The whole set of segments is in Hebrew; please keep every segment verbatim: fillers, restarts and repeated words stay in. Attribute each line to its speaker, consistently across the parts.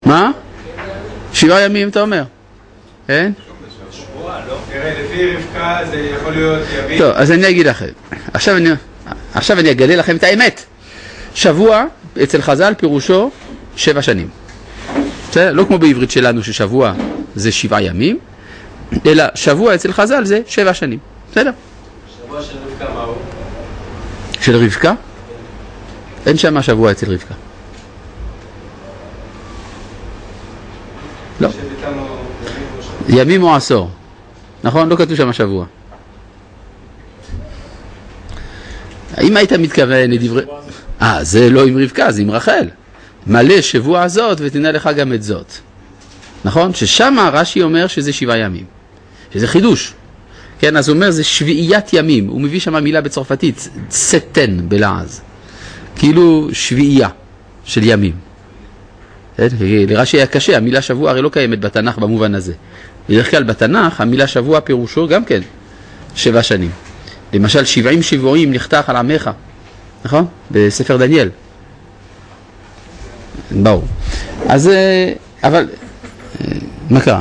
Speaker 1: מה? שבעה ימים אתה אומר? כן?
Speaker 2: שבוע, לא? תראה, לפי רבקה זה יכול להיות ימים.
Speaker 1: טוב, אז אני אגיד לכם. עכשיו אני, עכשיו אני אגלה לכם את האמת. שבוע אצל חז"ל פירושו שבע שנים. בסדר? לא כמו בעברית שלנו ששבוע זה שבעה ימים, אלא שבוע אצל חז"ל זה שבע שנים. בסדר?
Speaker 2: שבוע של רבקה מה הוא?
Speaker 1: של רבקה? אין שם שבוע אצל רבקה. לא. ימים או עשור. נכון? לא כתוב שם שבוע. אם היית מתכוון לדברי... אה, זה לא עם רבקה, זה עם רחל. מלא שבוע הזאת ותנה לך גם את זאת. נכון? ששם רש"י אומר שזה שבעה ימים. שזה חידוש. כן, אז הוא אומר זה שביעיית ימים. הוא מביא שם מילה בצרפתית, סטן בלעז. כאילו שביעייה של ימים. לרש"י היה קשה, המילה שבוע הרי לא קיימת בתנ"ך במובן הזה. בדרך כלל בתנ"ך המילה שבוע פירושו גם כן שבע שנים. למשל שבעים שבועים נחתך על עמך, נכון? בספר דניאל. ברור. אז, אבל, מה קרה?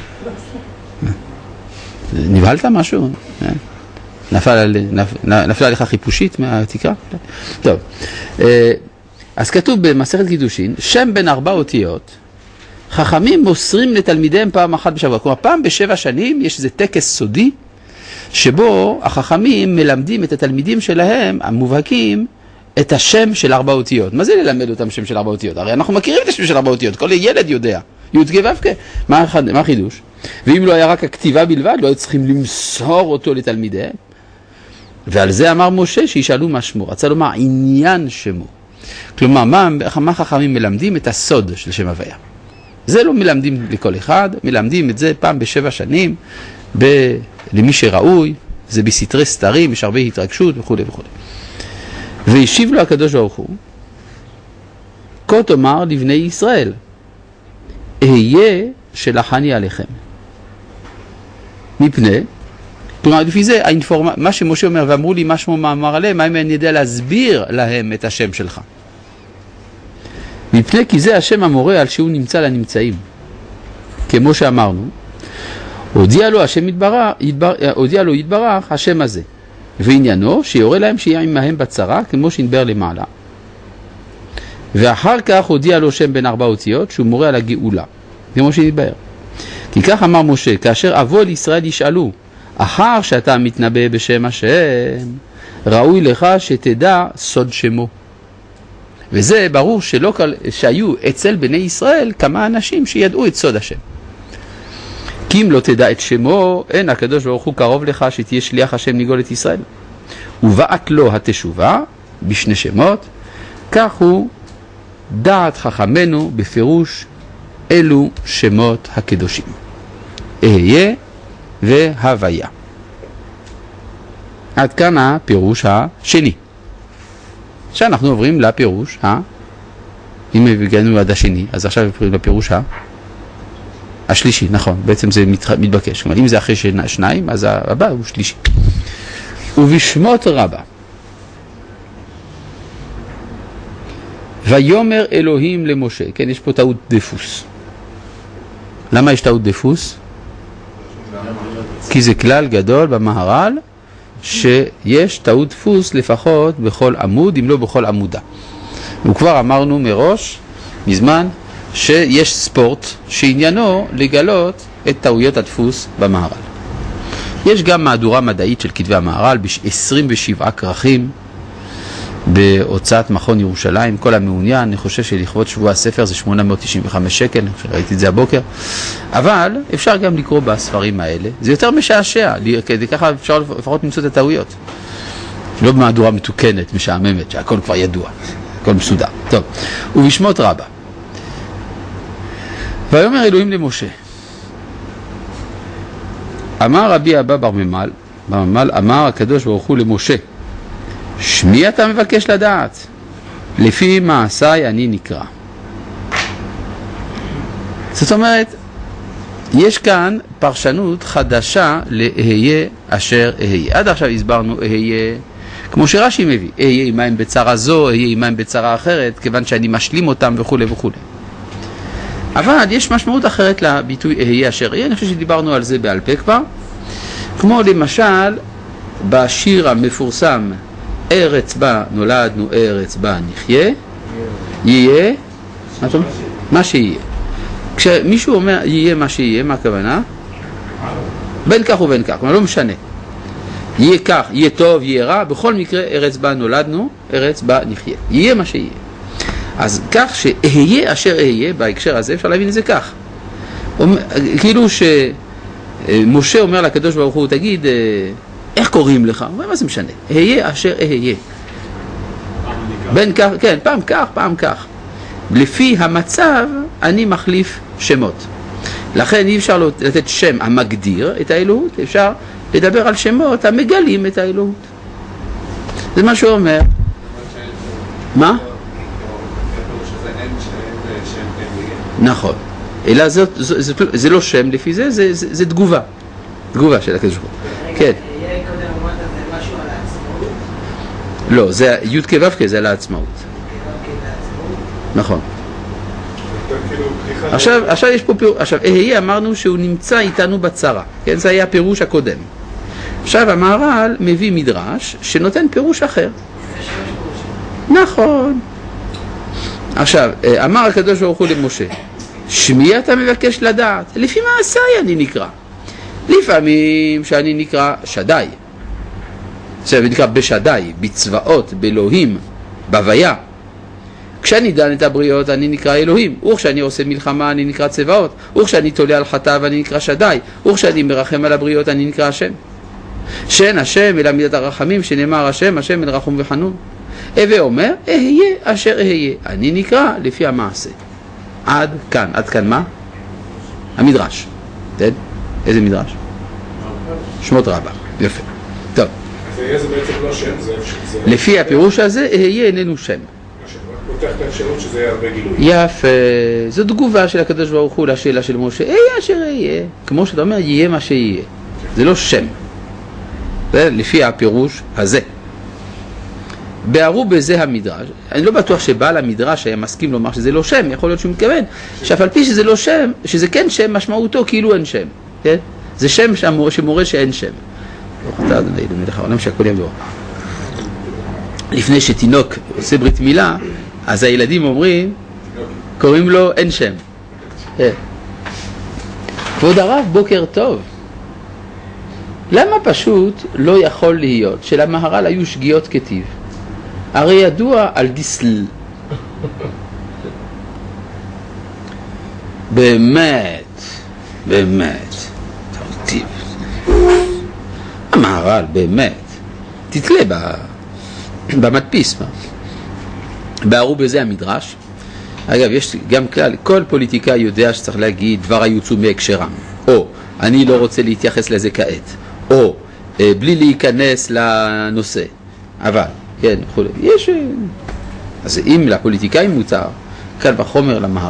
Speaker 1: נבהלת משהו? נפל, נפלה לך חיפושית מהתקרה? טוב. אז כתוב במסכת קידושין, שם בין ארבע אותיות, חכמים מוסרים לתלמידיהם פעם אחת בשבוע. כלומר, פעם בשבע שנים יש איזה טקס סודי, שבו החכמים מלמדים את התלמידים שלהם, המובהקים, את השם של ארבע אותיות. מה זה ללמד אותם שם של ארבע אותיות? הרי אנחנו מכירים את השם של ארבע אותיות, כל ילד יודע. י' כ' ו' כ'. מה, מה החידוש? ואם לא היה רק הכתיבה בלבד, לא היו צריכים למסור אותו לתלמידיהם. ועל זה אמר משה שישאלו מה שמו. רצה לומר עניין שמו. כלומר, מה, מה חכמים מלמדים? את הסוד של שם הוויה. זה לא מלמדים לכל אחד, מלמדים את זה פעם בשבע שנים, ב... למי שראוי, זה בסתרי סתרים, יש הרבה התרגשות וכו' וכו'. והשיב לו הקדוש ברוך הוא, כה תאמר לבני ישראל, אהיה שלחני עליכם. מפני, כלומר, לפי זה, האינפורמה... מה שמשה אומר, ואמרו לי מה שמו מאמר עליהם, מה אם אני יודע להסביר להם את השם שלך? מפני כי זה השם המורה על שהוא נמצא לנמצאים. כמו שאמרנו, הודיע לו השם יתברך, יתבר... הודיע לו יתברך השם הזה. ועניינו שיורה להם שיהיה עמהם בצרה, כמו שנדבר למעלה. ואחר כך הודיע לו שם בין ארבע אותיות, שהוא מורה על הגאולה, כמו שנדבר. כי כך אמר משה, כאשר אבוא לישראל ישאלו, אחר שאתה מתנבא בשם השם, ראוי לך שתדע סוד שמו. וזה ברור שלא כל... שהיו אצל בני ישראל כמה אנשים שידעו את סוד השם. כי אם לא תדע את שמו, אין הקדוש ברוך הוא קרוב לך שתהיה שליח השם לגאול את ישראל. ובאת לו התשובה בשני שמות, כך הוא דעת חכמנו בפירוש אלו שמות הקדושים. אהיה והוויה. עד כאן הפירוש השני. עכשיו אנחנו עוברים לפירוש ה... אם הגענו עד השני, אז עכשיו עוברים לפירוש ה... השלישי, נכון, בעצם זה מתבקש. כלומר, אם זה אחרי שניים, אז הבא הוא שלישי. ובשמות רבה. ויומר אלוהים למשה. כן, יש פה טעות דפוס. למה יש טעות דפוס? כי זה כלל גדול במהר"ל, שיש טעות דפוס לפחות בכל עמוד, אם לא בכל עמודה. וכבר אמרנו מראש, מזמן, שיש ספורט שעניינו לגלות את טעויות הדפוס במהר"ל. יש גם מהדורה מדעית של כתבי המהר"ל ב-עשרים ושבעה כרכים בהוצאת מכון ירושלים. כל המעוניין, אני חושב שלכבוד שבוע הספר זה שמונה מאות תשעים וחמש שקל, ראיתי את זה הבוקר. אבל אפשר גם לקרוא בספרים האלה. זה יותר משעשע, כדי ככה אפשר לפחות למצוא את הטעויות. לא במהדורה מתוקנת, משעממת, שהכל כבר ידוע, הכל מסודר. טוב, ובשמות רבה. ויאמר אלוהים למשה, אמר רבי אבא בר ממל, בממל אמר הקדוש ברוך הוא למשה, שמי אתה מבקש לדעת? לפי מעשיי אני נקרא. זאת אומרת, יש כאן פרשנות חדשה לאהיה אשר אהיה. עד עכשיו הסברנו אהיה, כמו שרש"י מביא, אהיה עמהם בצרה זו, אהיה עמהם בצרה אחרת, כיוון שאני משלים אותם וכו' וכו'. אבל יש משמעות אחרת לביטוי אהיה אשר אהיה, אני חושב שדיברנו על זה בעל פה כבר, כמו למשל בשיר המפורסם ארץ בה נולדנו, ארץ בה נחיה, יהיה, מה שיהיה. כשמישהו אומר יהיה מה שיהיה, מה הכוונה? בין כך ובין כך, כלומר לא משנה. יהיה כך, יהיה טוב, יהיה רע, בכל מקרה ארץ בה נולדנו, ארץ בה נחיה. יהיה מה שיהיה. אז כך שאהיה אשר אהיה, בהקשר הזה אפשר להבין את זה כך. כאילו שמשה אומר לקדוש ברוך הוא, תגיד, איך קוראים לך? הוא אומר, מה זה משנה? אהיה אשר אהיה. בין כך, כן, פעם כך, פעם כך. לפי המצב אני מחליף שמות. לכן אי אפשר לתת שם המגדיר את האלוהות, אפשר לדבר על שמות המגלים את האלוהות. זה מה שהוא אומר. מה? נכון. אלא זה, זה, זה, זה לא שם לפי זה, זה, זה, זה תגובה. תגובה של הקדוש ברוך הוא. כן. לא, זה י' כ' ו' כ' זה על העצמאות. נכון. עכשיו, עכשיו יש פה פירוש, עכשיו, אהיה אמרנו שהוא נמצא איתנו בצרה, כן? זה היה הפירוש הקודם. עכשיו המהר"ל מביא מדרש שנותן פירוש אחר. נכון. עכשיו, אמר הקדוש ברוך הוא למשה, שמי אתה מבקש לדעת? לפי מעשיי אני נקרא. לפעמים שאני נקרא שדי. זה נקרא בשדי, בצבאות, באלוהים, בהוויה. כשאני דן את הבריות אני נקרא אלוהים, וכשאני עושה מלחמה אני נקרא צבאות, וכשאני תולה על חטאיו אני נקרא שדי, וכשאני מרחם על הבריות אני נקרא השם. שאין השם אלא מידת הרחמים, שנאמר השם, השם אל רחום וחנון. הווה אומר, אהיה אשר אהיה, אני נקרא לפי המעשה. עד כאן, עד כאן מה? המדרש. כן? איזה מדרש? שמות רבה, יפה. טוב.
Speaker 3: אז אהיה זה בעצם לא שם, זה...
Speaker 1: לפי הפירוש הזה, אהיה איננו שם.
Speaker 3: פותח את האפשרות שזה יהיה הרבה גילוי.
Speaker 1: יפה, זו תגובה של הקדוש ברוך הוא לשאלה של משה, אהיה אשר אהיה, כמו שאתה אומר, יהיה מה שיהיה. זה לא שם. זה לפי הפירוש הזה. בערו בזה המדרש, אני לא בטוח שבעל המדרש היה מסכים לומר שזה לא שם, יכול להיות שהוא מתכוון, שאף על פי שזה לא שם, שזה כן שם, משמעותו כאילו אין שם. כן? זה שם שמורה שאין שם. ברוך אתה אדוני למלך העולם שהכל יהיה בו. לפני שתינוק עושה ברית מילה, אז הילדים אומרים, קוראים לו אין שם. כבוד הרב, בוקר טוב. למה פשוט לא יכול להיות שלמהר"ל היו שגיאות כתיב? הרי ידוע על דיסל. באמת, באמת, תרטיב. המהר"ל, באמת, תתלה ב... במדפיס. בערו בזה המדרש. אגב, יש גם כלל, כל פוליטיקאי יודע שצריך להגיד דבר היוצאו מהקשרם, או אני לא רוצה להתייחס לזה כעת, או אה, בלי להיכנס לנושא. אבל, כן, חולה. יש... אז אם לפוליטיקאים מותר, קל וחומר למהר"ל.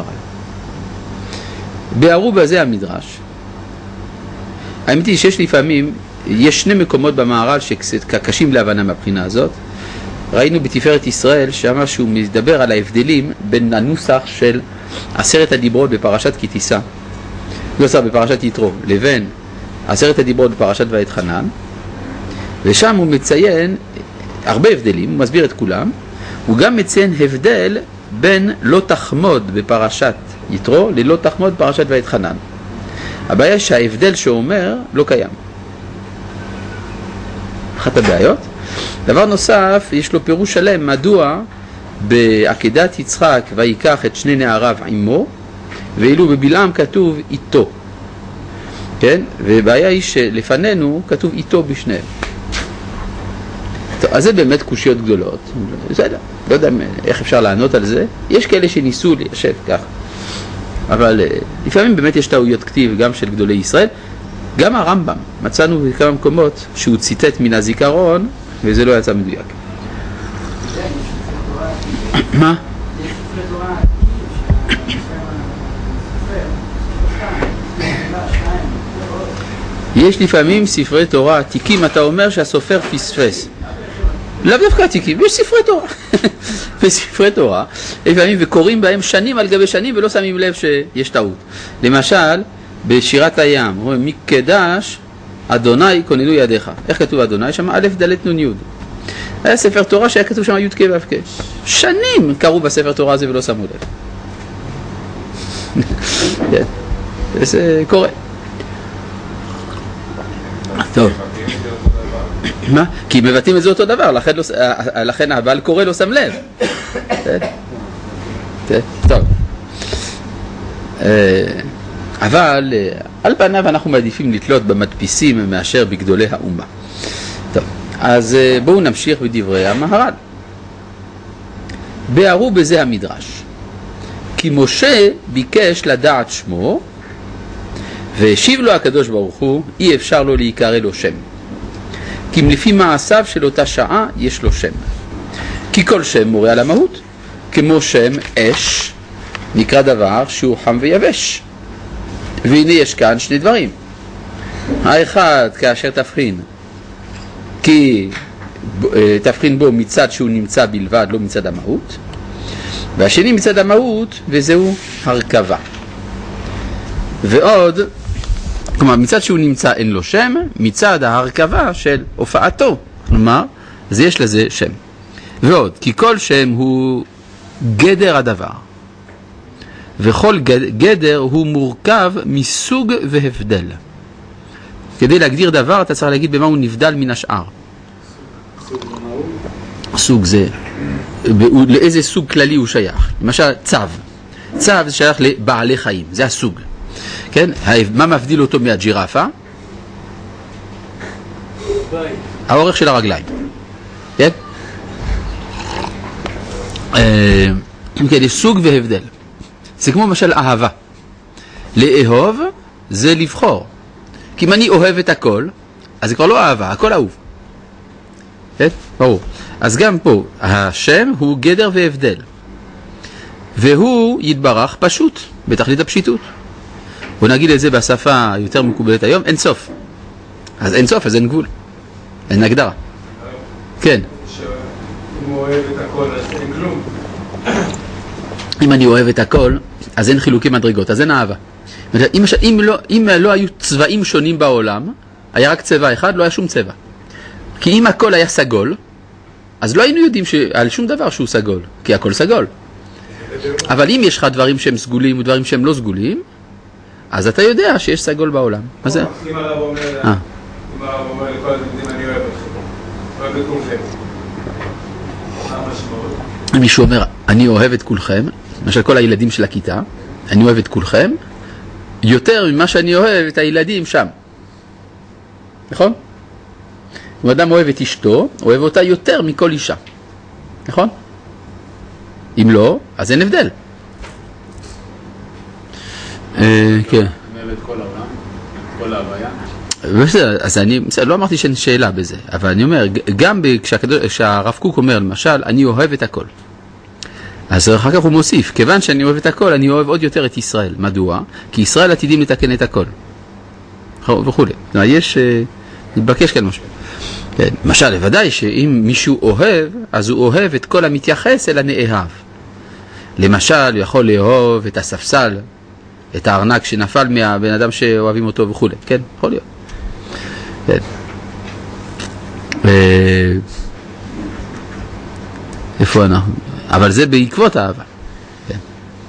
Speaker 1: בערו בזה המדרש. האמת היא שיש לפעמים, יש שני מקומות במהר"ל שקשים להבנה מהבחינה הזאת. ראינו בתפארת ישראל שמה שהוא מדבר על ההבדלים בין הנוסח של עשרת הדיברות בפרשת כי תישא, לא סתם בפרשת יתרו, לבין עשרת הדיברות בפרשת ואתחנן, ושם הוא מציין הרבה הבדלים, הוא מסביר את כולם, הוא גם מציין הבדל בין לא תחמוד בפרשת יתרו ללא תחמוד בפרשת ואתחנן. הבעיה שההבדל שאומר לא קיים. אחת הבעיות. דבר נוסף, יש לו פירוש שלם מדוע בעקדת יצחק ויקח את שני נעריו עמו, ואילו בבלעם כתוב איתו. כן? ובעיה היא שלפנינו כתוב איתו בשניהם. טוב, אז זה באמת קושיות גדולות. בסדר, לא יודע איך אפשר לענות על זה. יש כאלה שניסו ליישב כך. אבל לפעמים באמת יש טעויות כתיב גם של גדולי ישראל. גם הרמב"ם, מצאנו בכמה מקומות שהוא ציטט מן הזיכרון, וזה לא יצא מדויק. מה? יש לפעמים ספרי תורה עתיקים, אתה אומר שהסופר פספס. לאו דווקא עתיקים, יש ספרי תורה. בספרי תורה, לפעמים וקוראים בהם שנים על גבי שנים ולא שמים לב שיש טעות. למשל, בשירת הים, רואים, מקדש אדוני כוננו ידיך. איך כתוב אדוני? שם א' ד' נ' י'. היה ספר תורה שהיה כתוב שם י' כ' ו' כ'. שנים קראו בספר תורה הזה ולא שמו לב. כן, זה קורה. טוב. מה? כי מבטאים את זה אותו דבר, לכן, לא, לכן הבעל קורא לא שם לב. טוב. אבל על פניו אנחנו מעדיפים לתלות במדפיסים מאשר בגדולי האומה. טוב, אז בואו נמשיך בדברי המהר"ל. ביארו בזה המדרש. כי משה ביקש לדעת שמו, והשיב לו הקדוש ברוך הוא, אי אפשר לו להיקרא לו שם. כי לפי מעשיו של אותה שעה יש לו שם. כי כל שם מורה על המהות. כמו שם אש, נקרא דבר שהוא חם ויבש. והנה יש כאן שני דברים. האחד כאשר תבחין, כי תבחין בו מצד שהוא נמצא בלבד, לא מצד המהות. והשני מצד המהות, וזהו הרכבה. ועוד, כלומר, מצד שהוא נמצא אין לו שם, מצד ההרכבה של הופעתו. כלומר, אז יש לזה שם. ועוד, כי כל שם הוא גדר הדבר. וכל גדר הוא מורכב מסוג והבדל. כדי להגדיר דבר, אתה צריך להגיד במה הוא נבדל מן השאר. סוג זה, לאיזה סוג כללי הוא שייך. למשל, צו. צו זה שייך לבעלי חיים, זה הסוג. כן? מה מבדיל אותו מהג'ירפה? האורך של הרגליים. כן? כן, יש סוג והבדל. זה כמו למשל אהבה. לאהוב זה לבחור. כי אם אני אוהב את הכל, אז זה כבר לא אהבה, הכל אהוב. כן? ברור. אז גם פה, השם הוא גדר והבדל. והוא יתברך פשוט, בתכלית הפשיטות. בוא נגיד את זה בשפה יותר מקובלת היום, אין סוף. אז אין סוף, אז אין גבול. אין הגדרה. כן.
Speaker 2: אם הוא אוהב את הכל, אז אין כלום.
Speaker 1: אם אני אוהב את הכל, אז אין חילוקי מדרגות, אז אין אהבה. אם, אם, לא, אם לא היו צבעים שונים בעולם, היה רק צבע אחד, לא היה שום צבע. כי אם הכל היה סגול, אז לא היינו יודעים על שום דבר שהוא סגול, כי הכל סגול. אבל אם יש לך דברים שהם סגולים ודברים שהם לא סגולים, אז אתה יודע שיש סגול בעולם. מה זה?
Speaker 2: אם הרב אומר, אם הרב אומר לכל הדברים, אני אוהב אתכם, אוהב את כולכם. מה המשמעות?
Speaker 1: אם מישהו אומר, אני אוהב את כולכם, למשל כל הילדים של הכיתה, אני אוהב את כולכם, יותר ממה שאני אוהב את הילדים שם. נכון? אם אדם אוהב את אשתו, אוהב אותה יותר מכל אישה. נכון? אם לא, אז אין הבדל. כן.
Speaker 4: אוהב את כל העולם, כל ההוויה.
Speaker 1: בסדר, אז אני לא אמרתי שאין שאלה בזה, אבל אני אומר, גם כשהרב קוק אומר, למשל, אני אוהב את הכל. אז אחר כך הוא מוסיף, כיוון שאני אוהב את הכל, אני אוהב עוד יותר את ישראל. מדוע? כי ישראל עתידים לתקן את הכל. וכו'. יש, נתבקש כאן משהו. למשל, לוודאי שאם מישהו אוהב, אז הוא אוהב את כל המתייחס אל הנאהב. למשל, הוא יכול לאהוב את הספסל, את הארנק שנפל מהבן אדם שאוהבים אותו וכו'. כן? יכול להיות. כן. איפה אנחנו? אבל זה בעקבות האהבה. כן.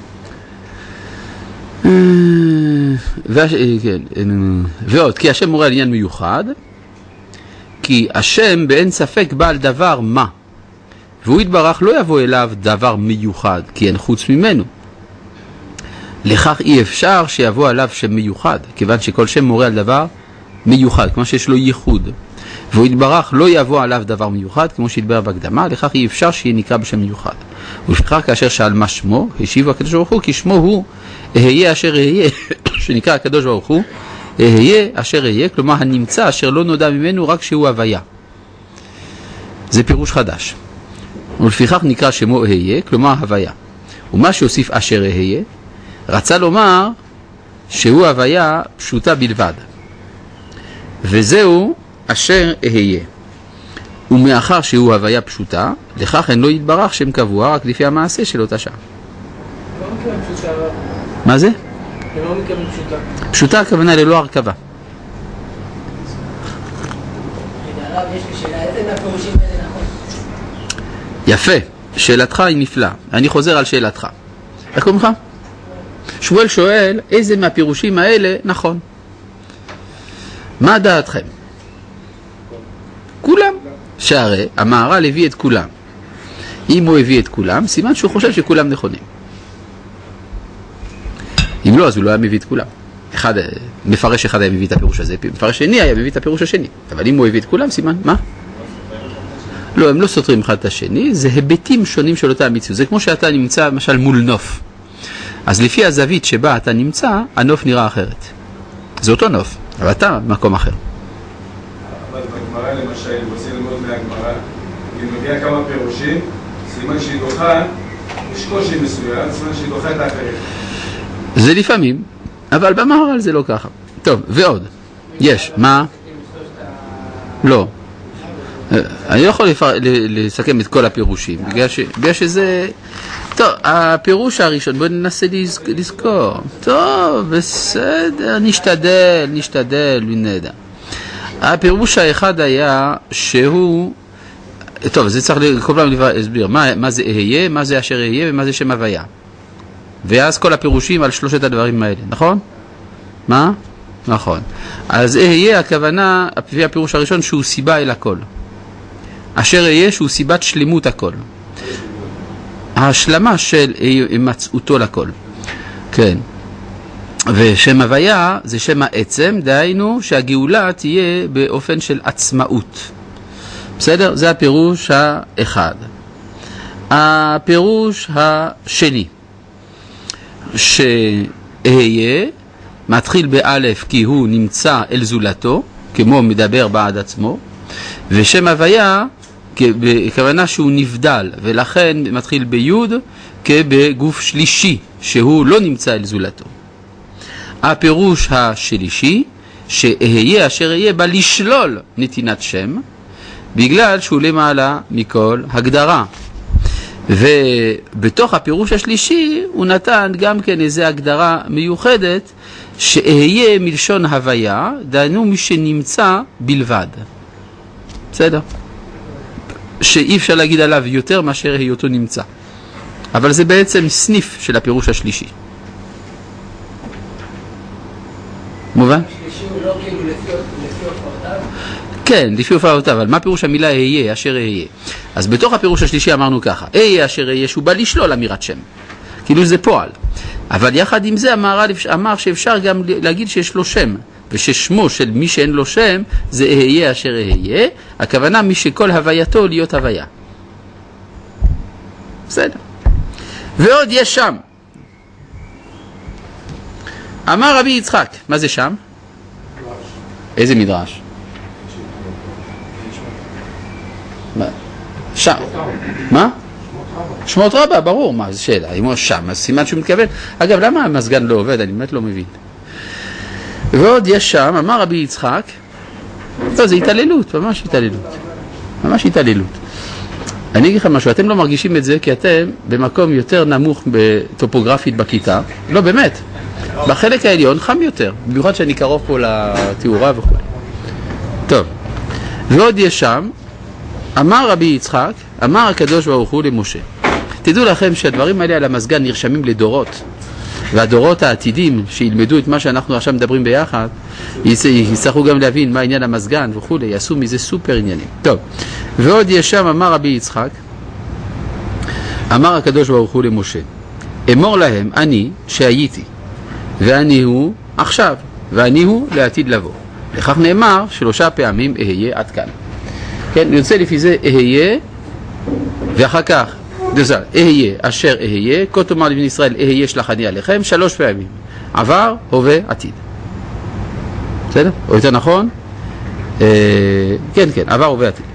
Speaker 1: ועוד, כי השם מורה על עניין מיוחד, כי השם באין ספק בעל דבר מה, והוא יתברך לא יבוא אליו דבר מיוחד, כי אין חוץ ממנו. לכך אי אפשר שיבוא עליו שם מיוחד, כיוון שכל שם מורה על דבר מיוחד, כמו שיש לו ייחוד. והוא יתברך לא יבוא עליו דבר מיוחד, כמו שהתברר בהקדמה, לכך אי אפשר שיהיה נקרא בשם מיוחד. ולפיכך כאשר שאל מה שמו, השיבו הקדוש ברוך הוא, כי שמו הוא אהיה אשר אהיה, שנקרא הקדוש ברוך הוא, אהיה אשר אהיה, כלומר הנמצא אשר לא נודע ממנו רק שהוא הוויה. זה פירוש חדש. ולפיכך נקרא שמו אהיה, כלומר הוויה. ומה שהוסיף אשר אהיה, רצה לומר שהוא הוויה פשוטה בלבד. וזהו אשר אהיה. ומאחר שהוא הוויה פשוטה, לכך אין לו יתברך שם קבוע רק לפי המעשה של אותה שעה.
Speaker 5: לא מכיוון פשוטה.
Speaker 1: מה זה?
Speaker 5: לא מכיוון פשוטה.
Speaker 1: פשוטה הכוונה ללא הרכבה.
Speaker 6: הרב, יש לי שאלה, איזה מהפירושים האלה נכון?
Speaker 1: יפה, שאלתך היא נפלאה. אני חוזר על שאלתך. איך קוראים לך? שמואל שואל, איזה מהפירושים האלה נכון? מה דעתכם? כולם. שהרי המהר"ל הביא את כולם. אם הוא הביא את כולם, סימן שהוא חושב שכולם נכונים. אם לא, אז הוא לא היה מביא את כולם. אחד, מפרש אחד היה מביא את הפירוש הזה, מפרש שני היה מביא את הפירוש השני. אבל אם הוא הביא את כולם, סימן, מה? לא, הם לא סותרים אחד את השני, זה היבטים שונים של אותה המציאות. זה כמו שאתה נמצא, למשל, מול נוף. אז לפי הזווית שבה אתה נמצא, הנוף נראה אחרת. זה אותו נוף, אבל אתה במקום אחר.
Speaker 2: אבל בגמרא למשל, אם רוצים ללמוד מהגמרא, אם מביאה כמה פירושים, סימן שהיא דוחה, יש קושי מסוים, סימן שהיא דוחה את האחרים.
Speaker 1: זה לפעמים, אבל במהר"ל זה לא ככה. טוב, ועוד. יש, מה? לא. אני לא יכול לסכם את כל הפירושים, בגלל שזה... טוב, הפירוש הראשון, בואו ננסה לזכור. טוב, בסדר, נשתדל, נשתדל, נדע. הפירוש האחד היה שהוא... טוב, זה צריך כל פעם להסביר, מה, מה זה אהיה, מה זה אשר אהיה ומה זה שם הוויה. ואז כל הפירושים על שלושת הדברים האלה, נכון? מה? נכון. אז אהיה הכוונה, לפי הפירוש הראשון, שהוא סיבה אל הכל. אשר אהיה שהוא סיבת שלמות הכל. ההשלמה של מצאותו לכל. כן. ושם הוויה זה שם העצם, דהיינו שהגאולה תהיה באופן של עצמאות. בסדר? זה הפירוש האחד. הפירוש השני, שאהיה מתחיל באלף כי הוא נמצא אל זולתו, כמו מדבר בעד עצמו, ושם הוויה בכוונה שהוא נבדל, ולכן מתחיל ביוד כבגוף שלישי, שהוא לא נמצא אל זולתו. הפירוש השלישי, שאהיה אשר אהיה בא לשלול נתינת שם, בגלל שהוא למעלה מכל הגדרה. ובתוך הפירוש השלישי הוא נתן גם כן איזו הגדרה מיוחדת, שאהיה מלשון הוויה, דהיינו מי שנמצא בלבד. בסדר? שאי אפשר להגיד עליו יותר מאשר היותו נמצא. אבל זה בעצם סניף של הפירוש השלישי. מובן?
Speaker 6: השלישי הוא לא כאילו לפי הופעותיו?
Speaker 1: כן, לפי הופעותיו, אבל מה פירוש המילה אהיה, אשר אהיה? אז בתוך הפירוש השלישי אמרנו ככה, אהיה אשר אהיה, שהוא בא לשלול אמירת שם. כאילו זה פועל. אבל יחד עם זה המהר"ל אמר שאפשר גם להגיד שיש לו שם, וששמו של מי שאין לו שם זה אהיה אשר אהיה, הכוונה מי שכל הווייתו להיות הוויה. בסדר. ועוד יש שם. אמר רבי יצחק, מה זה שם? איזה מדרש? שם. מה? שמות רבה, ברור, מה זה שאלה, אם הוא שם, אז סימן שהוא מתכוון. אגב, למה המסגן לא עובד? אני באמת לא מבין. ועוד יש שם, אמר רבי יצחק, לא, זה התעללות, ממש התעללות. ממש התעללות. אני אגיד לכם משהו, אתם לא מרגישים את זה כי אתם במקום יותר נמוך בטופוגרפית בכיתה. לא, באמת. בחלק העליון חם יותר, במיוחד שאני קרוב פה לתיאורה וכו'. טוב, ועוד יש שם, אמר רבי יצחק, אמר הקדוש ברוך הוא למשה. תדעו לכם שהדברים האלה על המסגן נרשמים לדורות, והדורות העתידים שילמדו את מה שאנחנו עכשיו מדברים ביחד, יצטרכו גם להבין מה עניין המסגן וכו', יעשו מזה סופר עניינים. טוב, ועוד יש שם, אמר רבי יצחק, אמר הקדוש ברוך הוא למשה, אמור להם, אני שהייתי, ואני הוא עכשיו, ואני הוא לעתיד לבוא. לכך נאמר שלושה פעמים אהיה עד כאן. כן, אני רוצה לפי זה אהיה, ואחר כך, דזל, אהיה אשר אהיה, כה תאמר לבני ישראל אהיה שלחני עליכם, שלוש פעמים. עבר, הווה, עתיד. בסדר? או יותר נכון? אה, כן, כן, עבר, הווה, עתיד.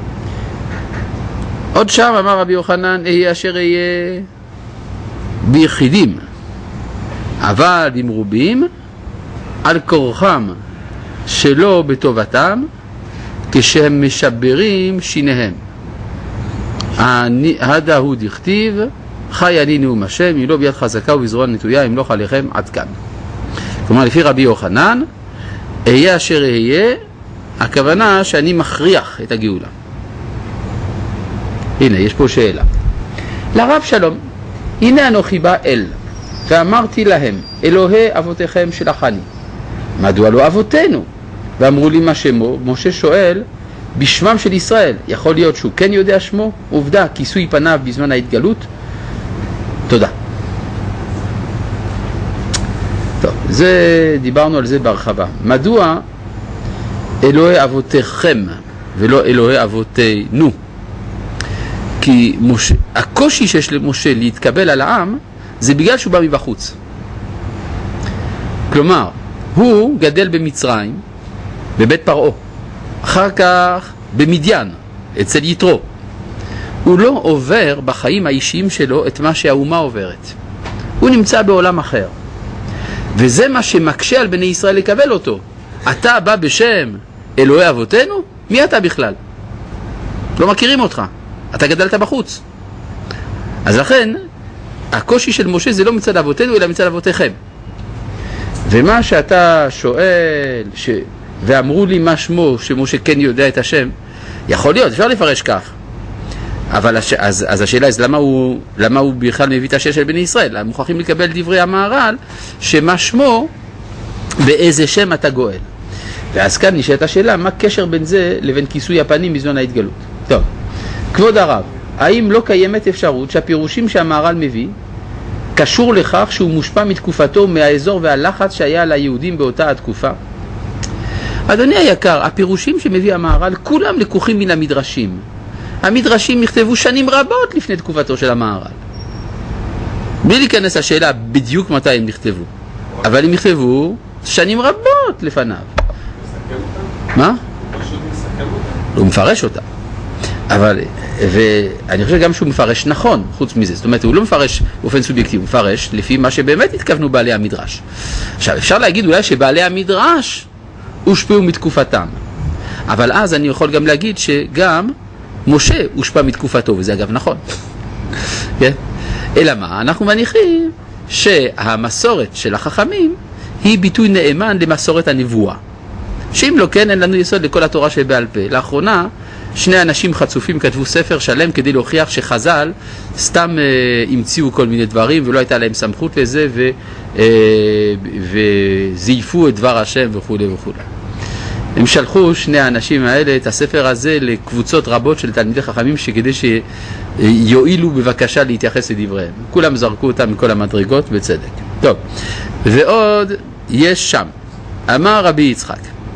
Speaker 1: עוד שם אמר רבי יוחנן, אהיה אשר אהיה ביחידים, אבל עם רובים, על כורחם שלא בטובתם, כשהם משברים שיניהם. הדה הוא דכתיב, חי אני נאום השם, אם לא ביד חזקה ובזרוע נטויה, אם לא חליכם עד כאן. כלומר, לפי רבי יוחנן, אהיה אשר אהיה, הכוונה שאני מכריח את הגאולה. הנה, יש פה שאלה. לרב שלום, הנה אנוכי בא אל, ואמרתי להם, אלוהי אבותיכם שלחני. מדוע לא אבותינו? ואמרו לי מה שמו. משה שואל, בשמם של ישראל, יכול להיות שהוא כן יודע שמו? עובדה, כיסוי פניו בזמן ההתגלות? תודה. טוב, זה, דיברנו על זה בהרחבה. מדוע אלוהי אבותיכם ולא אלוהי אבותינו? כי משה, הקושי שיש למשה להתקבל על העם זה בגלל שהוא בא מבחוץ. כלומר, הוא גדל במצרים, בבית פרעה, אחר כך במדיין, אצל יתרו. הוא לא עובר בחיים האישיים שלו את מה שהאומה עוברת. הוא נמצא בעולם אחר. וזה מה שמקשה על בני ישראל לקבל אותו. אתה בא בשם אלוהי אבותינו? מי אתה בכלל? לא מכירים אותך. אתה גדלת בחוץ. אז לכן, הקושי של משה זה לא מצד אבותינו, אלא מצד אבותיכם. ומה שאתה שואל, ש... ואמרו לי מה שמו, שמשה כן יודע את השם, יכול להיות, אפשר לפרש כך. אבל הש... אז, אז השאלה היא, למה הוא, למה הוא בכלל מביא את השם של בני ישראל? הם מוכרחים לקבל דברי המהר"ל, שמה שמו, באיזה שם אתה גואל. ואז כאן נשאלת השאלה, מה קשר בין זה לבין כיסוי הפנים בזמן ההתגלות? טוב, כבוד הרב, האם לא קיימת אפשרות שהפירושים שהמהר"ל מביא, קשור לכך שהוא מושפע מתקופתו מהאזור והלחץ שהיה על היהודים באותה התקופה? אדוני היקר, הפירושים שמביא המהר"ל כולם לקוחים מן המדרשים. המדרשים נכתבו שנים רבות לפני תקופתו של המהר"ל. בלי להיכנס לשאלה בדיוק מתי הם נכתבו. אבל הם נכתבו שנים רבות לפניו. מה? הוא מפרש אותה. אבל, ואני חושב גם שהוא מפרש נכון, חוץ מזה. זאת אומרת, הוא לא מפרש באופן סובייקטיבי, הוא מפרש לפי מה שבאמת התכוונו בעלי המדרש. עכשיו, אפשר להגיד אולי שבעלי המדרש הושפעו מתקופתם. אבל אז אני יכול גם להגיד שגם משה הושפע מתקופתו, וזה אגב נכון. כן? אלא מה? אנחנו מניחים שהמסורת של החכמים היא ביטוי נאמן למסורת הנבואה. שאם לא כן, אין לנו יסוד לכל התורה שבעל פה. לאחרונה, שני אנשים חצופים כתבו ספר שלם כדי להוכיח שחז"ל סתם אה, המציאו כל מיני דברים ולא הייתה להם סמכות לזה ו, אה, וזייפו את דבר השם וכו' וכו'. הם שלחו שני האנשים האלה את הספר הזה לקבוצות רבות של תלמידי חכמים שכדי שיועילו בבקשה להתייחס לדבריהם. כולם זרקו אותם מכל המדרגות בצדק. טוב, ועוד יש שם. אמר רבי יצחק.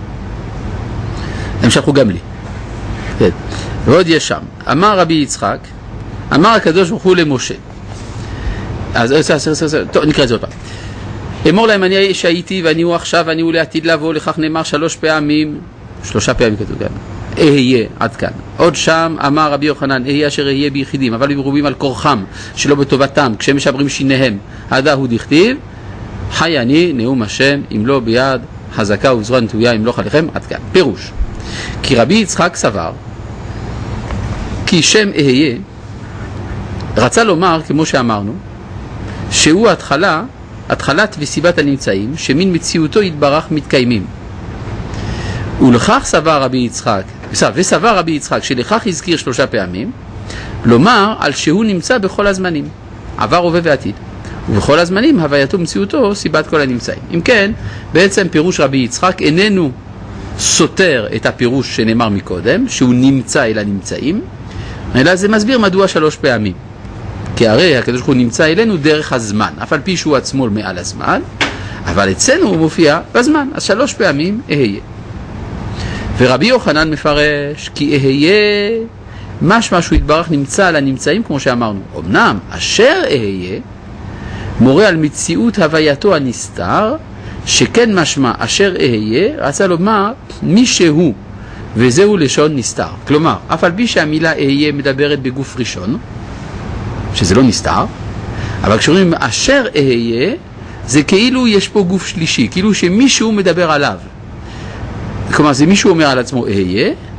Speaker 1: הם שלחו גם לי. כן. ועוד יש שם. אמר רבי יצחק, אמר הקדוש ברוך הוא למשה. אז טוב, נקרא את זה עוד פעם. אמור להם אני שהייתי ואני הוא עכשיו ואני הוא לעתיד לבוא, לכך נאמר שלוש פעמים, שלושה פעמים כתוב גם, אהיה, עד כאן. עוד שם אמר רבי יוחנן, אהיה אשר אהיה ביחידים, אבל מרובים על כורחם, שלא בטובתם, כשהם משברים שיניהם, הדה הוא דכתיב, חי אני נאום השם, אם לא ביד חזקה ובזרוע נטויה, אם לא חליכם, עד כאן. פירוש, כי רבי יצחק סבר, כי שם אהיה, רצה לומר, כמו שאמרנו, שהוא התחלה, התחלת וסיבת הנמצאים, שמין מציאותו יתברך מתקיימים. ולכך סבר רבי יצחק, וסבר רבי יצחק, שלכך הזכיר שלושה פעמים, לומר על שהוא נמצא בכל הזמנים, עבר, הווה ועתיד. ובכל הזמנים, הווייתו מציאותו, סיבת כל הנמצאים. אם כן, בעצם פירוש רבי יצחק איננו סותר את הפירוש שנאמר מקודם, שהוא נמצא אל הנמצאים, אלא זה מסביר מדוע שלוש פעמים. כי הרי הקדוש ברוך הוא נמצא אלינו דרך הזמן, אף על פי שהוא עצמו מעל הזמן, אבל אצלנו הוא מופיע בזמן, אז שלוש פעמים אהיה. ורבי יוחנן מפרש, כי אהיה, משמע שהוא יתברך נמצא על הנמצאים, כמו שאמרנו. אמנם, אשר אהיה, מורה על מציאות הווייתו הנסתר, שכן משמע אשר אהיה, רצה לומר מי שהוא, וזהו לשון נסתר. כלומר, אף על פי שהמילה אהיה מדברת בגוף ראשון, שזה לא נסתר, אבל כשאומרים אשר אהיה, זה כאילו יש פה גוף שלישי, כאילו שמישהו מדבר עליו. כלומר, זה מישהו אומר על עצמו אהיה,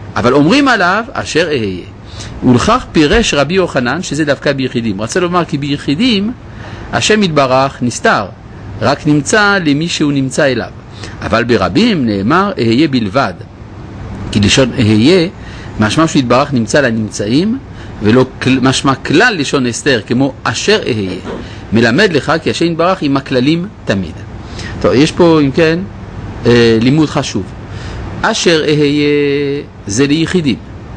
Speaker 1: אבל אומרים עליו אשר אהיה. ולכך פירש רבי יוחנן שזה דווקא ביחידים. רצה לומר כי ביחידים השם יתברך נסתר, רק נמצא למי שהוא נמצא אליו. אבל ברבים נאמר אהיה בלבד, כי לשון אהיה משמע שיתברך נמצא לנמצאים, ולא משמע כלל לשון אסתר כמו אשר אהיה. מלמד לך כי השם יתברך עם הכללים תמיד. טוב, יש פה אם כן אה, לימוד חשוב. אשר אהיה זה ליחידים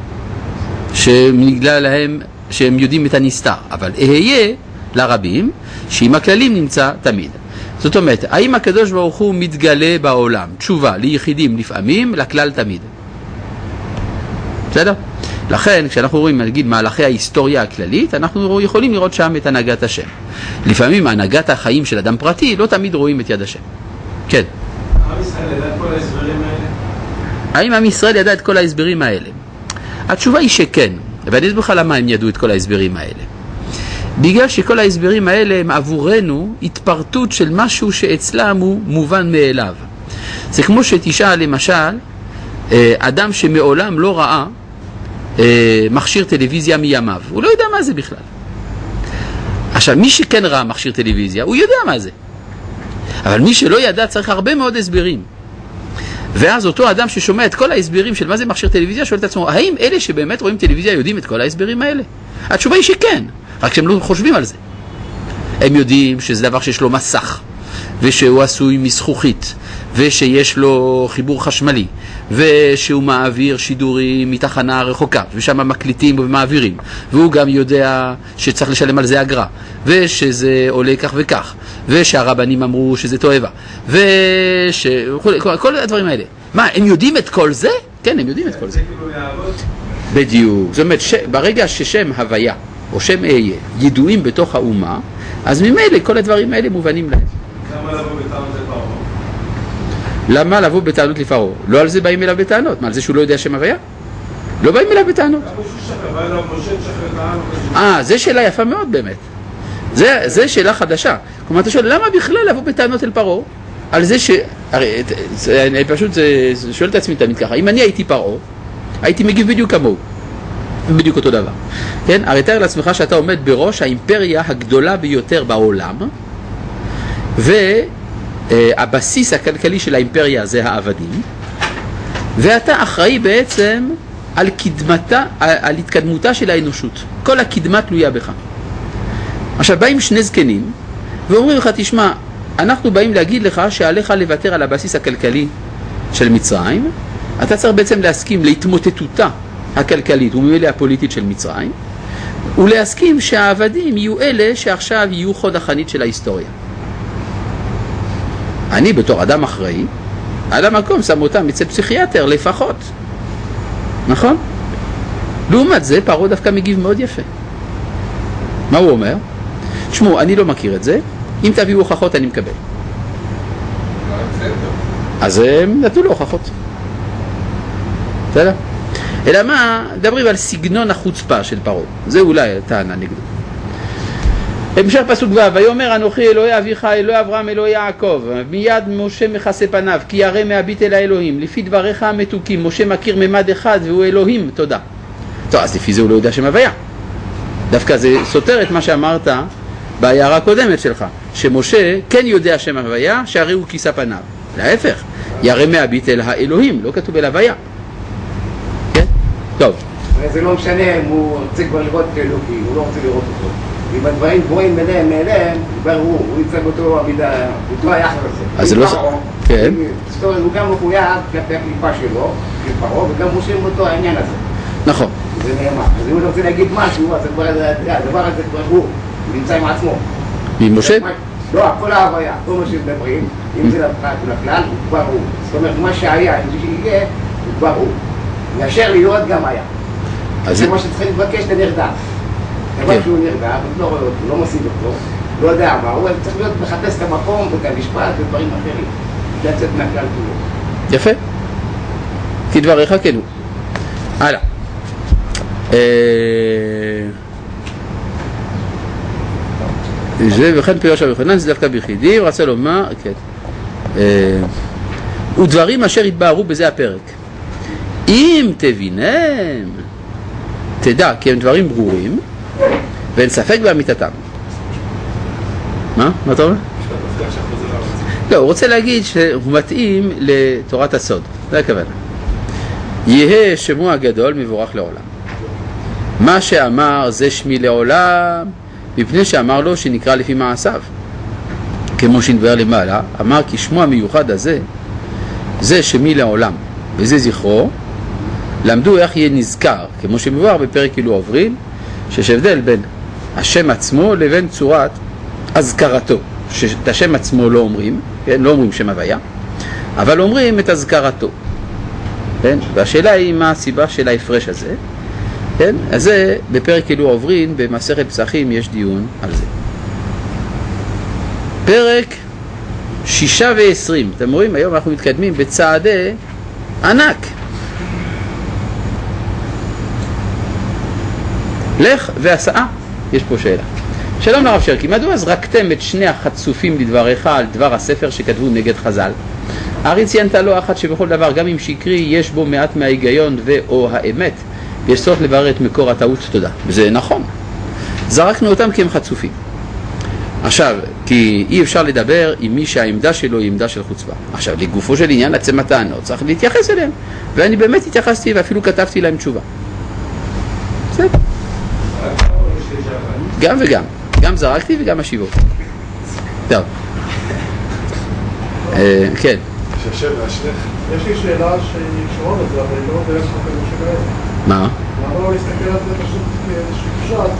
Speaker 1: שנגלה להם שהם יודעים את הנסתר, אבל אהיה לרבים שעם הכללים נמצא תמיד. זאת אומרת, האם הקדוש ברוך הוא מתגלה בעולם? תשובה, ליחידים לפעמים, לכלל תמיד. בסדר? לכן, כשאנחנו רואים, נגיד, מהלכי ההיסטוריה הכללית, אנחנו יכולים לראות שם את הנהגת השם. לפעמים הנהגת החיים של אדם פרטי, לא תמיד רואים את יד השם. כן.
Speaker 2: עם ישראל ידע את כל ההסברים האלה?
Speaker 1: האם עם ישראל ידע את כל ההסברים האלה? התשובה היא שכן, ואני אסביר לך למה הם ידעו את כל ההסברים האלה. בגלל שכל ההסברים האלה הם עבורנו התפרטות של משהו שאצלם הוא מובן מאליו. זה כמו שתשאל למשל, אדם שמעולם לא ראה מכשיר טלוויזיה מימיו, הוא לא יודע מה זה בכלל. עכשיו, מי שכן ראה מכשיר טלוויזיה, הוא יודע מה זה. אבל מי שלא ידע צריך הרבה מאוד הסברים. ואז אותו אדם ששומע את כל ההסברים של מה זה מכשיר טלוויזיה, שואל את עצמו, האם אלה שבאמת רואים טלוויזיה יודעים את כל ההסברים האלה? התשובה היא שכן, רק שהם לא חושבים על זה. הם יודעים שזה דבר שיש לו מסך, ושהוא עשוי מזכוכית, ושיש לו חיבור חשמלי, ושהוא מעביר שידורים מתחנה רחוקה, ושם מקליטים ומעבירים, והוא גם יודע שצריך לשלם על זה אגרה, ושזה עולה כך וכך, ושהרבנים אמרו שזה תועבה, וש... כל, כל הדברים האלה. מה, הם יודעים את כל זה? כן, הם יודעים את כל זה. בדיוק. זאת אומרת, ש... ברגע ששם הוויה, או שם אהיה, ידועים בתוך האומה, אז ממילא כל הדברים האלה מובנים להם.
Speaker 2: למה לבוא בטענות לפרעה?
Speaker 1: למה לבוא בטענות לפרעה? לא על זה באים אליו בטענות. מה, על זה שהוא לא יודע שם הוויה? לא באים אליו בטענות. אה, זה שאלה יפה מאוד באמת. זה, זה שאלה חדשה. כלומר, אתה שואל, למה בכלל לבוא בטענות אל פרעה? על זה ש... הרי, אני פשוט שואל את עצמי תמיד ככה, אם אני הייתי פרעה, הייתי מגיב בדיוק כמוהו. בדיוק אותו דבר. כן? הרי תאר לעצמך שאתה עומד בראש האימפריה הגדולה ביותר בעולם, והבסיס הכלכלי של האימפריה זה העבדים, ואתה אחראי בעצם על קדמתה, על התקדמותה של האנושות. כל הקדמה תלויה בך. עכשיו באים שני זקנים ואומרים לך, תשמע, אנחנו באים להגיד לך שעליך לוותר על הבסיס הכלכלי של מצרים, אתה צריך בעצם להסכים להתמוטטותה הכלכלית וממילא הפוליטית של מצרים, ולהסכים שהעבדים יהיו אלה שעכשיו יהיו חוד החנית של ההיסטוריה. אני בתור אדם אחראי, על המקום שם אותם אצל פסיכיאטר לפחות. נכון? לעומת זה פרעה דווקא מגיב מאוד יפה. מה הוא אומר? תשמעו, אני לא מכיר את זה, אם תביאו הוכחות אני מקבל. אז הם נתנו לו הוכחות. בסדר? אלא מה? מדברים על סגנון החוצפה של פרעה. זה אולי טענה נגדו. המשך פסוק ו' ויאמר אנוכי אלוהי אביך אלוהי אברהם אלוהי יעקב, מיד משה מכסה פניו כי ירא מהביט אל האלוהים, לפי דבריך המתוקים משה מכיר ממד אחד והוא אלוהים, תודה. טוב, אז לפי זה הוא לא יודע שם הוויה. דווקא זה סותר את מה שאמרת בהערה הקודמת שלך, שמשה כן יודע שם הוויה שהרי הוא כיסה פניו. להפך, ירא מהביט אל האלוהים, לא כתוב אל הוויה. כן? טוב.
Speaker 7: זה לא משנה אם הוא רוצה כבר לראות את אלוהים, הוא לא רוצה לראות אותו. אם הדברים גבוהים ביניהם מאליהם, ברור, הוא יצג אותו המידה, אותו היחס הזה.
Speaker 1: אז זה לא... כן.
Speaker 7: זאת אומרת, הוא גם מחויב כלפי הקליפה שלו, כפרעה, וגם מושכים אותו העניין הזה.
Speaker 1: נכון.
Speaker 7: זה נאמר. אז אם הוא רוצה להגיד משהו, אז הדבר הזה כבר הוא, הוא נמצא עם עצמו.
Speaker 1: עם משה?
Speaker 7: לא, כל ההוויה, כל מה שמדברים, אם זה לפרט ולכלל, הוא כבר הוא. זאת אומרת, מה שהיה, אם זה שיהיה, הוא כבר הוא. מאשר להיות גם היה. זה מה שצריך להתבקש, אתה נרדם. דבר שהוא נרגע, אבל לא רואה אותו, לא מוסיף אותו, לא יודע מה, הוא צריך להיות מחפש את המקום ואת המשפט ודברים אחרים, לצאת מהכלל כולו.
Speaker 1: יפה. כדבריך כן הוא. הלאה. זה וכן פירוש רבי יוחנן, זה דווקא ביחידים, רצה לומר, כן. ודברים אשר התבהרו בזה הפרק. אם אם תבינם, תדע כי הם דברים ברורים, ואין ספק באמיתתם. מה? מה אתה אומר? לא, הוא רוצה להגיד שהוא מתאים לתורת הסוד. זה הכוונה. יהא שמו הגדול מבורך לעולם. מה שאמר זה שמי לעולם, מפני שאמר לו שנקרא לפי מעשיו. כמו שנדבר למעלה, אמר כי שמו המיוחד הזה, זה שמי לעולם, וזה זכרו, למדו איך יהיה נזכר, כמו שמבואר בפרק אילו עוברים, שיש הבדל בין השם עצמו לבין צורת הזכרתו. שאת השם עצמו לא אומרים, כן? לא אומרים שם הוויה, אבל אומרים את הזכרתו. כן? והשאלה היא מה הסיבה של ההפרש הזה. כן? אז זה בפרק אילו עוברים, במסכת פסחים יש דיון על זה. פרק שישה ועשרים, אתם רואים, היום אנחנו מתקדמים בצעדי ענק. לך ועשה, יש פה שאלה. שלום לרב שרקי, מדוע זרקתם את שני החצופים לדבריך על דבר הספר שכתבו נגד חז"ל? הרי ציינת לא אחת שבכל דבר, גם אם שקרי, יש בו מעט מההיגיון ואו האמת, ויש צורך לברר את מקור הטעות. תודה. וזה נכון. זרקנו אותם כי הם חצופים. עכשיו, כי אי אפשר לדבר עם מי שהעמדה שלו היא עמדה של חוצפה. עכשיו, לגופו של עניין, עצם הטענות, צריך להתייחס אליהם. ואני באמת התייחסתי ואפילו כתבתי להם תשובה. בסדר. גם וגם. גם זרקתי וגם השיבות. טוב. כן.
Speaker 3: ששב והשלך.
Speaker 8: יש לי שאלה שהיא קשורה לזה, אבל היא לא יודע איך חוקרים שבהם.
Speaker 1: מה?
Speaker 8: למה לא להסתכל על זה פשוט כאיזשהו פשט,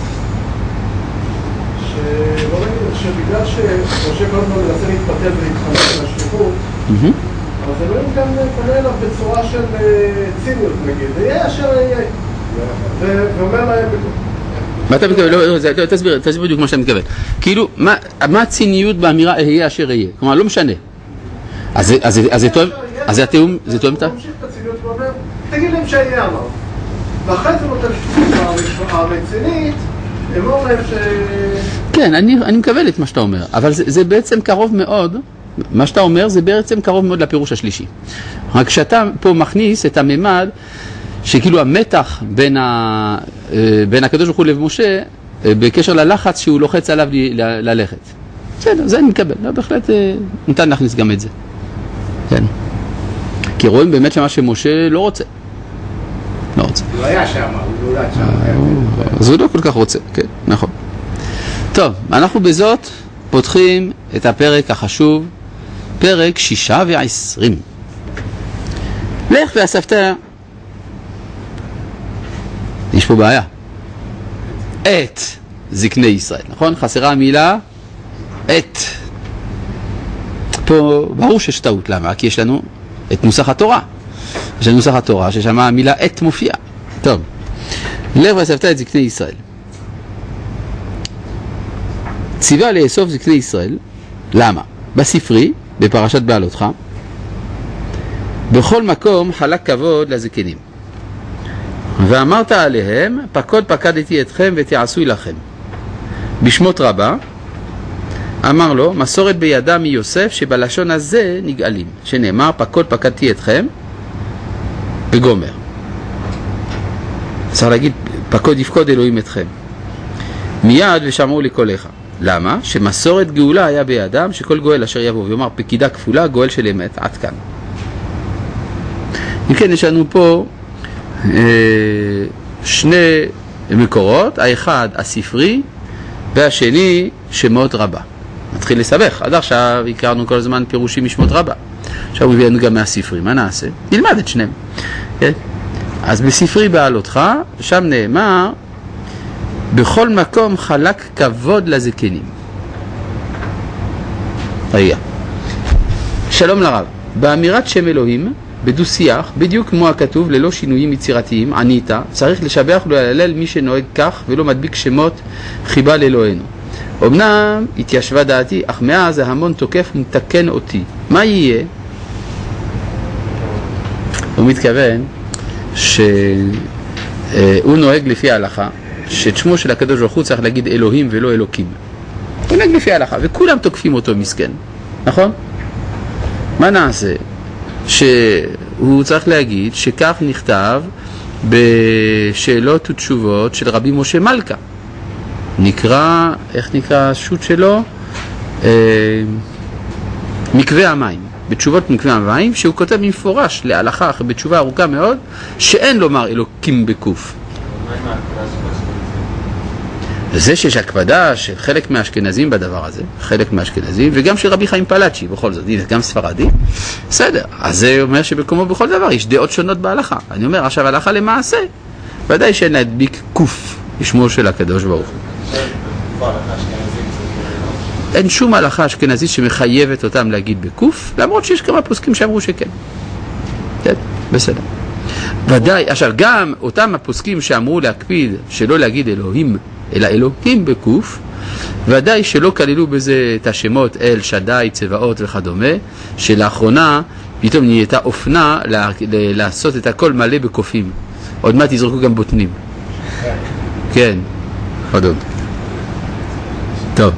Speaker 8: שלא נגיד, שבגלל שמשה כל הזמן מנסה להתפתל ולהתחנך על השליחות, אבל זה לא אם גם פנה אליו בצורה של ציניות נגיד, ויהיה אשר יהיה. ואומר להם...
Speaker 1: מה אתה מתכוון? לא, תסביר, תסביר בדיוק מה שאתה מתכוון. כאילו, מה הציניות באמירה אהיה אשר יהיה? כלומר, לא משנה. אז זה התאום, זה תואם את ה...
Speaker 8: הוא ממשיך את הציניות ואומר, תגיד להם שיהיה עליו. ואחרי זה נותן שתיקה הרצינית, אמור להם ש...
Speaker 1: כן, אני מקבל את מה שאתה אומר, אבל זה בעצם קרוב מאוד, מה שאתה אומר זה בעצם קרוב מאוד לפירוש השלישי. רק שאתה פה מכניס את הממד, שכאילו המתח בין, ה... בין הקדוש ברוך הוא למשה, בקשר ללחץ שהוא לוחץ עליו ל... ללכת. בסדר, זה אני מקבל, לא, בהחלט ניתן להכניס גם את זה. כן. כי רואים באמת שמה שמשה לא רוצה. לא רוצה.
Speaker 7: הוא היה שם, הוא נולד שם.
Speaker 1: אז הוא לא כל כך רוצה, כן, נכון. טוב, אנחנו בזאת פותחים את הפרק החשוב, פרק שישה ועשרים. לך ואספת, יש פה בעיה, את זקני ישראל, נכון? חסרה המילה את. פה ברור שיש טעות, למה? כי יש לנו את נוסח התורה. יש לנו נוסח התורה ששם המילה את מופיעה. טוב, לך ואספת את זקני ישראל. ציווה לאסוף זקני ישראל, למה? בספרי, בפרשת בעלותך, בכל מקום חלק כבוד לזקנים. ואמרת עליהם, פקוד פקדתי אתכם ותעשוי לכם. בשמות רבה, אמר לו, מסורת בידה מיוסף שבלשון הזה נגאלים, שנאמר, פקוד פקדתי אתכם, וגומר. צריך להגיד, פקוד יפקוד אלוהים אתכם. מיד ושמעו לקולך. למה? שמסורת גאולה היה בידם, שכל גואל אשר יבוא ויאמר פקידה כפולה, גואל של אמת, עד כאן. אם כן, יש לנו פה אה, שני מקורות, האחד הספרי, והשני שמות רבה. נתחיל לסבך, עד עכשיו הכרנו כל הזמן פירושים משמות רבה. עכשיו הוא הבאנו גם מהספרי, מה נעשה? נלמד את שניהם. כן? אז בספרי בעלותך, שם נאמר, בכל מקום חלק כבוד לזקנים. רגע. שלום לרב. באמירת שם אלוהים, בדו שיח, בדיוק כמו הכתוב, ללא שינויים יצירתיים, ענית, צריך לשבח ולהלל מי שנוהג כך ולא מדביק שמות חיבה לאלוהינו. אמנם התיישבה דעתי, אך מאז ההמון תוקף ומתקן אותי. מה יהיה? הוא מתכוון שהוא נוהג לפי ההלכה, שאת שמו של הקדוש ברוך הוא צריך להגיד אלוהים ולא אלוקים. הוא נוהג לפי ההלכה, וכולם תוקפים אותו מסכן. נכון? מה נעשה? שהוא צריך להגיד שכך נכתב בשאלות ותשובות של רבי משה מלכה. נקרא, איך נקרא השו"ת שלו? אה, מקווה המים. בתשובות מקווה המים, שהוא כותב במפורש להלכה, בתשובה ארוכה מאוד, שאין לומר אלוקים בקוף. זה שיש הקפדה של חלק מהאשכנזים בדבר הזה, חלק מהאשכנזים, וגם של רבי חיים פלאצ'י, בכל זאת, גם ספרדי, בסדר. אז זה אומר שבקומו בכל דבר יש דעות שונות בהלכה. אני אומר, עכשיו הלכה למעשה, ודאי שאין להדביק קוף, לשמו של הקדוש ברוך הוא. אין שום הלכה אשכנזית שמחייבת אותם להגיד בקוף, למרות שיש כמה פוסקים שאמרו שכן. כן, בסדר. ודאי, עכשיו גם אותם הפוסקים שאמרו להקפיד שלא להגיד אלוהים, אלא אלוהים בקוף, ודאי שלא כללו בזה את השמות אל, שדי, צבאות וכדומה, שלאחרונה פתאום נהייתה אופנה לעשות את הכל מלא בקופים. עוד מעט יזרקו גם בוטנים. כן, עוד עוד. טוב.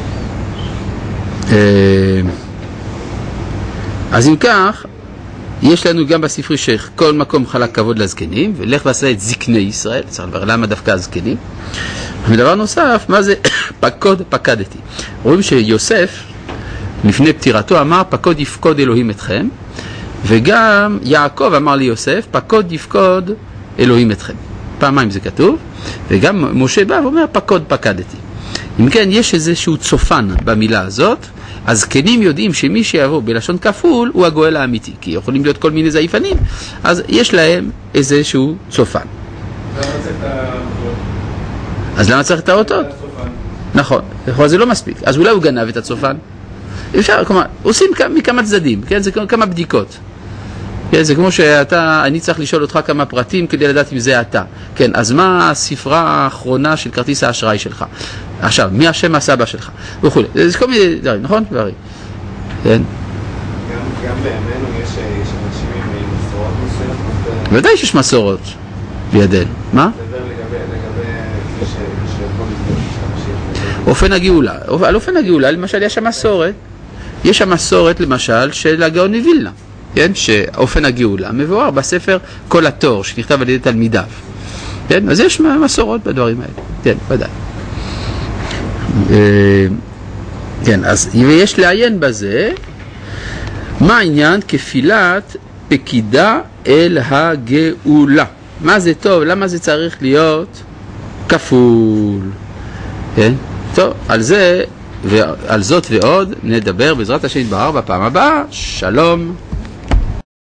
Speaker 1: אז אם כך, יש לנו גם בספרי שייך כל מקום חלק כבוד לזקנים, ולך ועשה את זקני ישראל, צריך לברר למה דווקא הזקנים. ודבר נוסף, מה זה פקוד פקדתי? רואים שיוסף לפני פטירתו אמר פקוד יפקוד אלוהים אתכם, וגם יעקב אמר ליוסף פקוד יפקוד אלוהים אתכם. פעמיים זה כתוב, וגם משה בא ואומר פקוד פקדתי. אם כן, יש איזשהו צופן במילה הזאת, אז זקנים יודעים שמי שיבוא בלשון כפול הוא הגואל האמיתי, כי יכולים להיות כל מיני זייפנים, אז יש להם איזשהו צופן. אז למה צריך את האותות? נכון, אבל זה לא מספיק. אז אולי הוא גנב את הצופן. אפשר, כלומר, עושים מכמה צדדים, כן? זה כמה בדיקות. כן, זה כמו שאתה, אני צריך לשאול אותך כמה פרטים כדי לדעת אם זה אתה. כן, אז מה הספרה האחרונה של כרטיס האשראי שלך? עכשיו, מי השם הסבא שלך? וכו'. זה כל מיני דברים, נכון? דברים. כן.
Speaker 9: גם בימינו יש אנשים עם מסורות מסוימות.
Speaker 1: ודאי שיש מסורות בידינו. מה? אופן הגאולה. על אופן הגאולה, למשל, יש המסורת. יש המסורת, למשל, של הגאון מווילנה. כן? שאופן הגאולה מבואר בספר כל התור, שנכתב על ידי תלמידיו. כן? אז יש מסורות בדברים האלה. כן, ודאי. כן, אז יש לעיין בזה, מה העניין? כפילת פקידה אל הגאולה. מה זה טוב? למה זה צריך להיות כפול? כן? טוב, על זה ועל זאת ועוד נדבר בעזרת השם יתברך בפעם הבאה. שלום.